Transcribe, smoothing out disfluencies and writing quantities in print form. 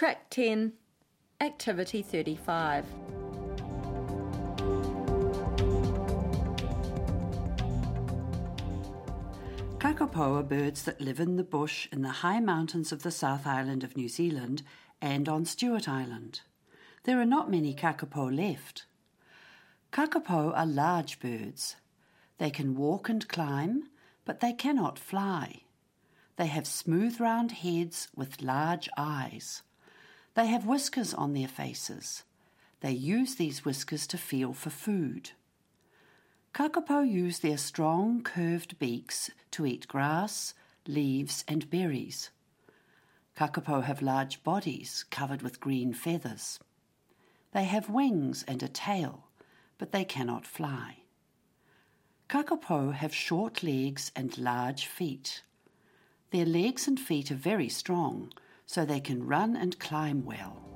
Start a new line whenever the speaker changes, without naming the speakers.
Track 10, Activity 35.
Kakapo are birds that live in the bush in the high mountains of the South Island of New Zealand and on Stewart Island. There are not many kakapo left. Kakapo are large birds. They can walk and climb, but they cannot fly. They have smooth round heads with large eyes. They have whiskers on their faces. They use these whiskers to feel for food. Kakapo use their strong, curved beaks to eat grass, leaves and berries. Kakapo have large bodies covered with green feathers. They have wings and a tail, but they cannot fly. Kakapo have short legs and large feet. Their legs and feet are very strong, so they can run and climb well.